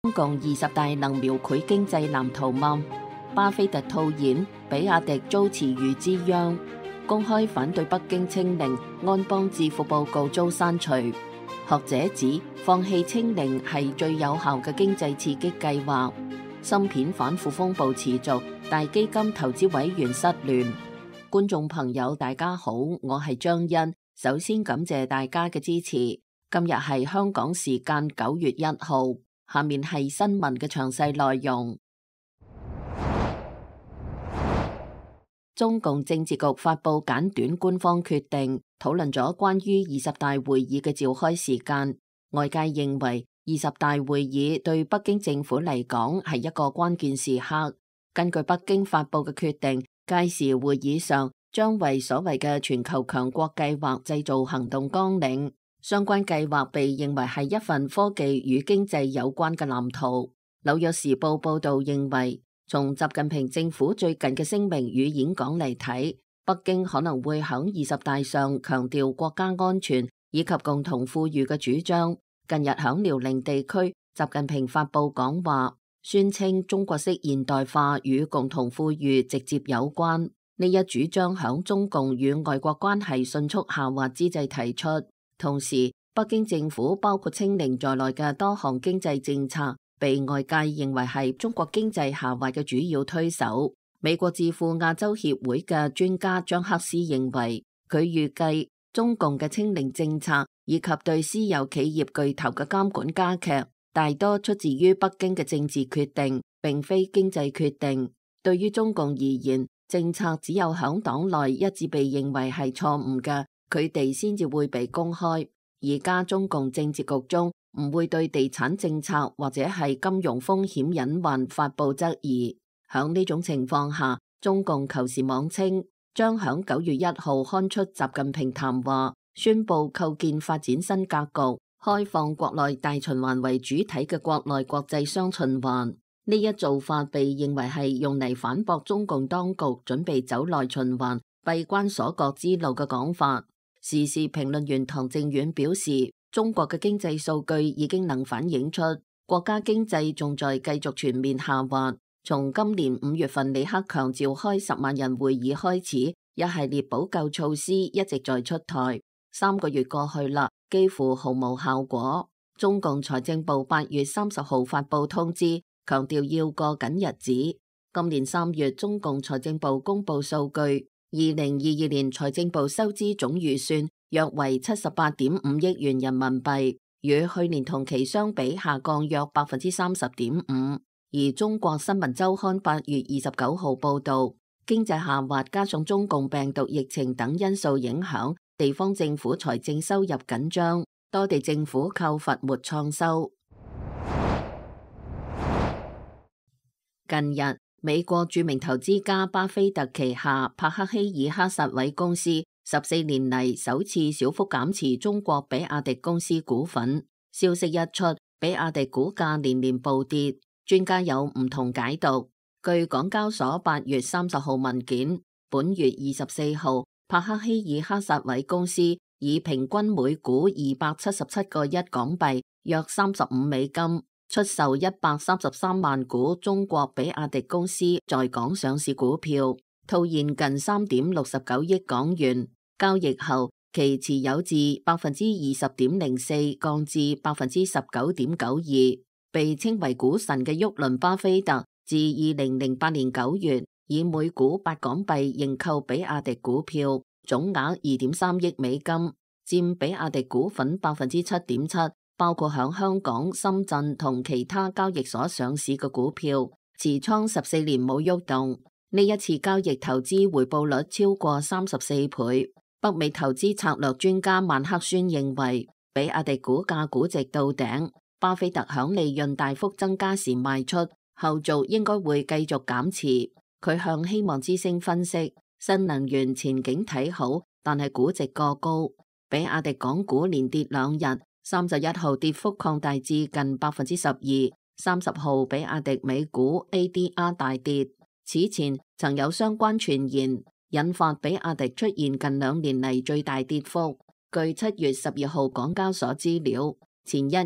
中共20大能描繪經濟藍圖嗎？巴菲特套現，比亞迪遭池魚之殃，公開反對北京清零，安邦致富報告遭刪除。學者指放棄清零係最有效嘅經濟刺激計劃。芯片反腐風暴持續，大基金投資委員失聯。觀眾朋友大家好，我係張欣，首先感謝大家嘅支持。今日係香港時間9月1號，下面係新聞嘅詳細內容。中共政治局發布簡短官方決定，討論咗關於20大會議嘅召開時間。外界認為20大會議對北京政府嚟講係一個關鍵時刻。根據北京發布嘅決定，屆時會議上將為所謂嘅全球強國計劃製造行動綱領。相關計劃被認為係一份科技與經濟有關嘅藍圖。紐約時報報道認為，從習近平政府最近嘅聲明與演講嚟睇，北京可能會喺20大上強調國家安全以及共同富裕嘅主張。近日喺遼寧地區，習近平發布講話，宣稱中國式現代化與共同富裕直接有關。呢一主張喺中共與外國關係迅速下滑之際提出。同時，北京政府包括清零在內嘅多項經濟政策被外界認為係中國經濟下滑嘅主要推手。美國智庫亞洲協會嘅專家張克斯認為，佢預計中共嘅清零政策以及對私有企業巨頭嘅監管加劇，大多出自於北京嘅政治決定，並非經濟決定。對於中共而言，政策只有響黨內一致被認為係錯誤嘅，佢哋先至會被公開。而家中共政治局中唔會對地產政策或者係金融風險隱患發布質疑。響呢種情況下，中共求是妄稱將響9月1號刊出習近平談話，宣布構建發展新格局，開放國內大循環為主體嘅國內國際雙循環。呢一做法被認為係用嚟反駁中共當局準備走內循環、閉關鎖國之路嘅講法。時事評論員唐正遠表示，中國嘅經濟數據已經能反映出國家經濟仲在繼續全面下滑。從今年5月份李克強召開10萬人會議開始，一系列補救措施一直在出台。3個月過去啦，幾乎毫無效果。中共財政部8月30號發布通知，強調要過緊日子。今年3月，中共財政部公布數據，2022年財政部收支總預算約為78.5億元人民幣，與去年同期相比下降約30.5%。而中國新聞週刊8月29號報道，經濟下滑加上中共病毒疫情等因素影響，地方政府財政收入緊張，多地政府靠罰沒創收。近日，美國著名投資家巴菲特旗下帕克希爾克薩韋公司14年嚟首次小幅減持中國比亞迪公司股份。消息一出，比亞迪股價連連暴跌。專家有唔同解讀。據港交所8月30號文件，本月24號，帕克希爾克薩韋公司以平均每股277.1港幣，約35美金，出售133萬股中國比亞迪公司在港上市股票，套現近3.69億港元。交易後，其持有自20.04%降至19.92%。被稱為股神嘅沃倫巴菲特自2008年9月以每股8港幣認購比亞迪股票，總額2.3億美金，佔比亞迪股份7.7%，包括響香港、深圳同其他交易所上市嘅股票，持倉14年冇喐動。呢一次交易投資回報率超過34倍。北美投資策略專家曼克孫認為，比亞迪股價估值到頂。巴菲特響利潤大幅增加時賣出，後續應該會繼續減持。佢向希望之星分析，新能源前景睇好，但係估值過高。比亞迪港股連跌2日，31號跌幅擴大至近12%，30號比亞迪美股 ADR 大跌。此前曾有相關傳言，引發比亞迪出現近2年嚟最大跌幅。據7月12號港交所資料，前一日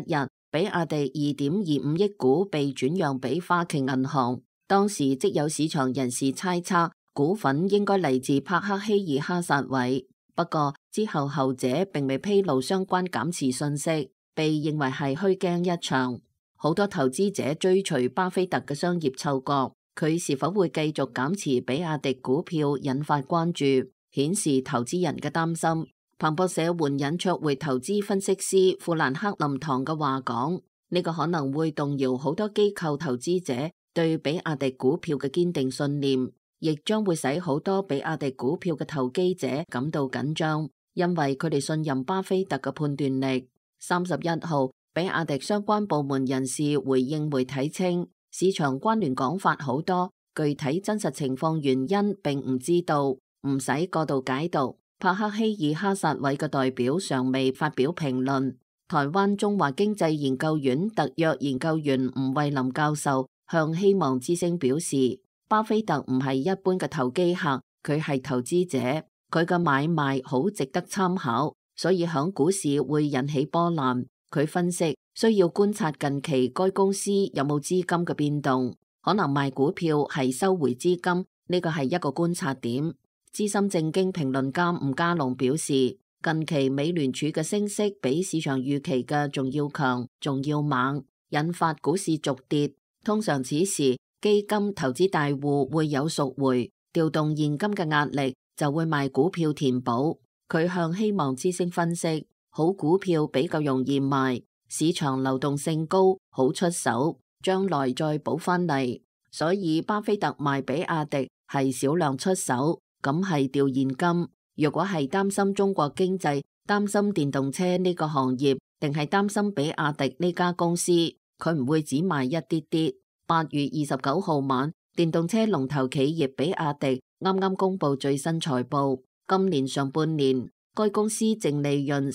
比亞迪2.25億股被轉讓俾花旗銀行，當時即有市場人士猜測股份應該嚟自帕克希爾哈薩韋，不過之後後者並未披露相關減持信息，被認為係虛驚一場。好多投資者追隨巴菲特嘅商業嗅覺，佢是否會繼續減持比亞迪股票引發關注，顯示投資人嘅擔心。彭博社援引卓匯投資分析師富蘭克林唐嘅話講，呢個可能會動搖好多機構投資者對比亞迪股票嘅堅定信念，亦將會使好多比亞迪股票嘅投機者感到緊張，因為佢哋信任巴菲特嘅判斷力。31號，比亞迪相關部門人士回應媒體稱，市場關聯講法好多，具體真實情況原因並唔知道，唔使過度解讀。帕克希爾哈薩韋嘅代表尚未發表評論。台灣中華經濟研究院特約研究員吳惠林教授向希望之聲表示，巴菲特唔係一般嘅投機客，佢係投資者，佢嘅買賣好值得參考，所以響股市會引起波瀾。佢分析需要觀察近期該公司有冇資金嘅變動，可能賣股票係收回資金，呢個係一個觀察點。資深政經評論家吳家龍表示，近期美聯儲嘅升息比市場預期嘅仲要強，仲要猛，引發股市續跌。通常此時基金投資大戶會有贖回、調動現金嘅壓力，就會賣股票填補。佢向希望之聲分析，好股票比較容易賣，市場流動性高，好出手，將來再補翻嚟。所以巴菲特賣比亞迪係少量出手。咁係調現金。若果係擔心中國經濟，擔心電動車呢個行業，定係擔心比亞迪呢家公司，佢唔會只賣一啲啲。8月29號晚，電動車龍頭企業比亞迪啱啱公布最新財報，今年上半年該公司淨利潤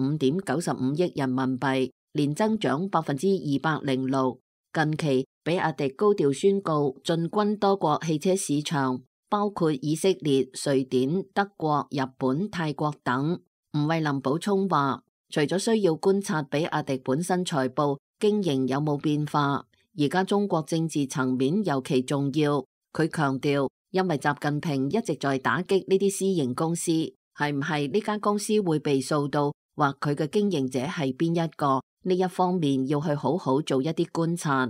35.95億人民幣，年增長206%。近期比亞迪高調宣告進軍多國汽車市場，包括以色列、瑞典、德國、日本、泰國等。吳惠林補充話，除咗需要觀察比亞迪本身財報經營有冇變化，而家中國政治層面尤其重要。佢強調，因為習近平一直在打擊呢啲私營公司，係唔係呢間公司會被掃到，或佢嘅經營者係邊一個？呢一方面要去好好做一啲觀察。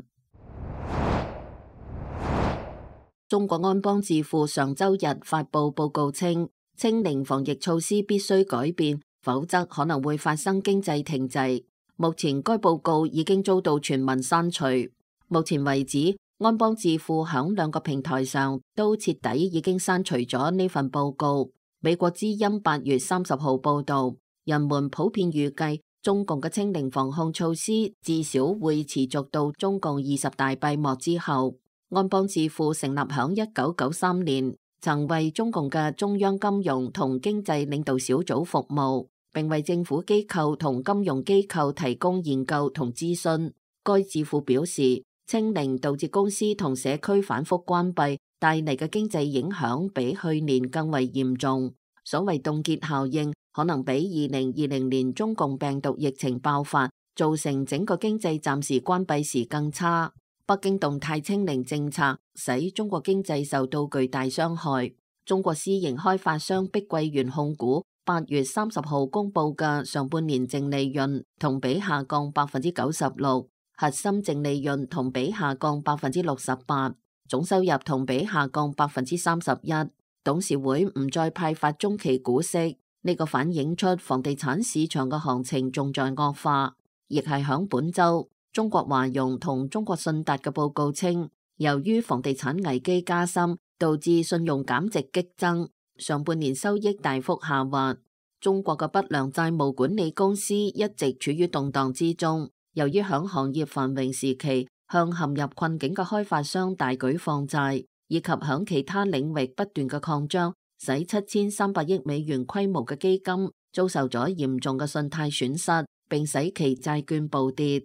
中國安邦智庫上周日發布報告稱，清零防疫措施必須改變，否則可能會發生經濟停滯。目前該報告已經遭到全民刪除。目前為止，安邦智庫響2個平台上都徹底已經刪除咗呢份報告。美國之音8月30號報道，人們普遍預計中共嘅清零防控措施至少會持續到中共20大閉幕之後。安邦智庫成立響1993年，曾為中共嘅中央金融同經濟領導小組服務，並為政府機構同金融機構提供研究同諮詢。該智庫表示，清零導致公司同社區反覆關閉，帶嚟嘅經濟影響比去年更為嚴重。所謂凍結效應，可能比2020年中共病毒疫情爆發，造成整個經濟暫時關閉時更差。北京動態清零政策使中國經濟受到巨大傷害。中國私營開發商碧桂園控股8月30號公布嘅上半年淨利潤同比下降96%，核心淨利潤同比下降68%，總收入同比下降31%。董事會唔再派發中期股息，呢個反映出房地產市場嘅行情仲在惡化。亦係響本周，中國華融同中國信達嘅報告稱，由於房地產危機加深，導致信用減值激增，上半年收益大幅下滑。中國嘅不良債務管理公司一直處於動盪之中，由於響行業繁榮時期向陷入困境嘅開發商大舉放債，以及響其他領域不斷嘅擴張，使7300億美元規模嘅基金遭受咗嚴重嘅信貸損失，並使其債券暴跌。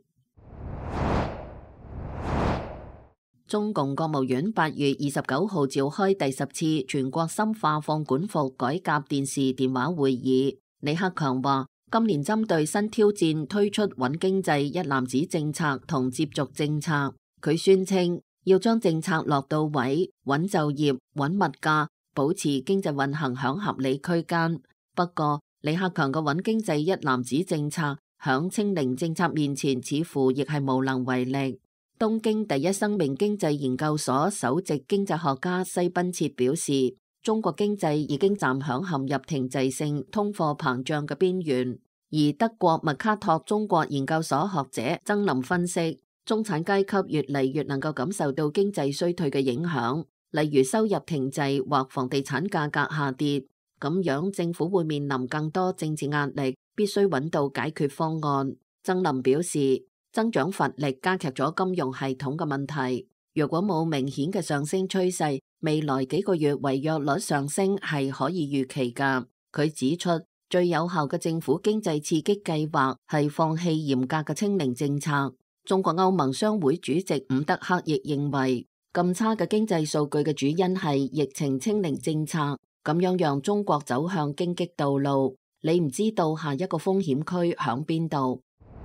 中共國務院8月29號召開第10次全國深化放管服改革電視電話會議。李克強話， 今年針對新挑戰推出穩經濟一攬子政策同接續政策。佢宣稱要將政策落到位，穩就業、穩物價，保持經濟運行響合理區間。不過，李克強嘅穩經濟一攬子政策響清零政策面前，似乎亦係無能為力。東京第一生命經濟研究所首席經濟學家西賓切表示，中國經濟已經站響陷入停滯性通貨膨脹嘅邊緣，而德國麥卡托中國研究所學者曾林分析，中產階級越嚟越能夠感受到經濟衰退嘅影響，例如收入停滯或房地產價格下跌，咁樣政府會面臨更多政治壓力，必須揾到解決方案。曾林表示，增長乏力加劇咗金融系統嘅問題，如果冇明顯嘅上升趨勢，未來幾個月違約率上升係可以預期㗎。佢指出，最有效嘅政府經濟刺激計劃係放棄嚴格嘅清零政策。中國歐盟商會主席伍德克亦認為，咁差嘅經濟數據嘅主因係疫情清零政策，咁樣讓中國走向荊棘道路。你唔知道下一個風險區響邊度。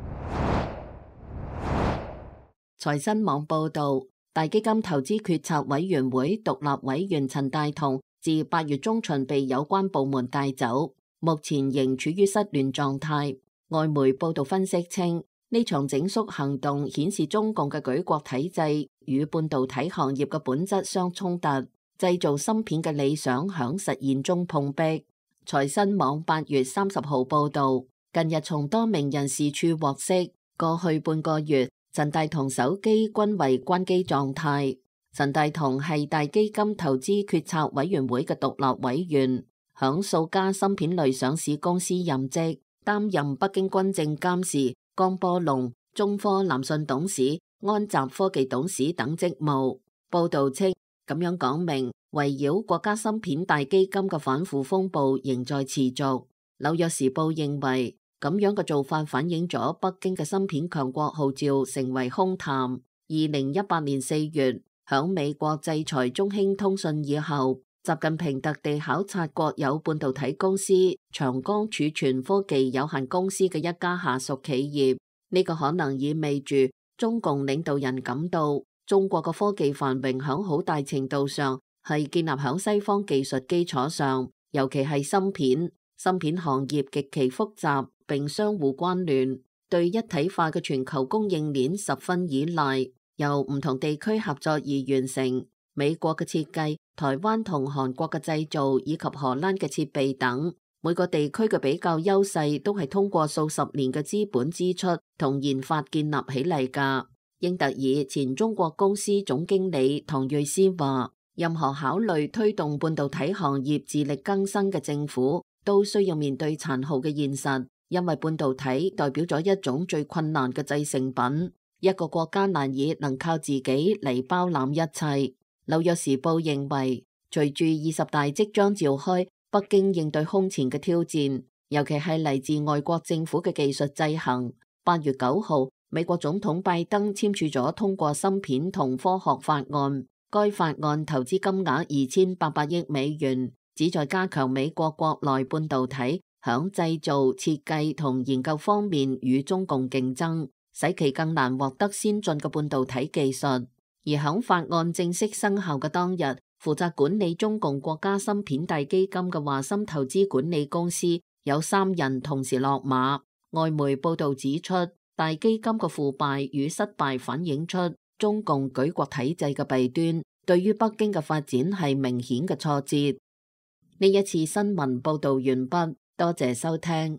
財新網報道，大基金投資決策委員會獨立委員陳大同自8月中旬被有關部門帶走，目前仍處於失聯狀態。外媒報道分析稱，呢場整肅行動顯示中共嘅舉國體制與半導體行業嘅本質相衝突，製造芯片嘅理想響實現中碰壁。財新網8月30號報道，近日從多名人士處獲悉，過去半個月，陳大同手機均為關機狀態。陳大同係大基金投資決策委員會嘅獨立委員，響數家芯片類上市公司任職，擔任北京軍政監事、江波龍、中科南信董事、安集科技董事等職務。報道稱，咁樣講明，圍繞國家芯片大基金嘅反腐風暴仍在持續。紐約時報認為，咁樣嘅做法反映咗北京嘅芯片強國號召成為空談。2018年4月，響美國制裁中興通訊以後，習近平特地考察國有半導體公司長江儲存科技有限公司嘅一家下屬企業。呢個可能意味住中共領導人感到中國嘅科技繁榮響好大程度上係建立響西方技術基礎上，尤其係芯片。芯片行業極其複雜並相互關聯，對一體化嘅全球供應鏈十分依賴，由唔同地區合作而完成。美國嘅設計、台灣同韓國嘅製造以及荷蘭嘅設備等，每個地區嘅比較優勢都係通過數十年嘅資本支出同研發建立起嚟㗎。英特爾前中國公司總經理唐瑞斯話，任何考慮推動半導體行業自力更生嘅政府，都需要面對殘酷嘅現實，因為半導體代表咗一種最困難嘅製成品，一個國家難以能靠自己嚟包攬一切。紐約時報認為，隨住20大即將召開，北京應對空前嘅挑戰，尤其係嚟自外國政府嘅技術制衡。8月9號，美國總統拜登簽署咗通過芯片同科學法案，該法案投資金額2800億美元。旨在加強美國國內半導體響製造、設計同研究方面與中共競爭，使其更難獲得先進嘅半導體技術。而響法案正式生效嘅當日，負責管理中共國家芯片大基金嘅華芯投資管理公司有3人同時落馬。外媒報道指出，大基金嘅腐敗與失敗反映出中共舉國體制嘅弊端，對於北京嘅發展係明顯嘅挫折。呢一次新聞報道完畢，多謝收聽。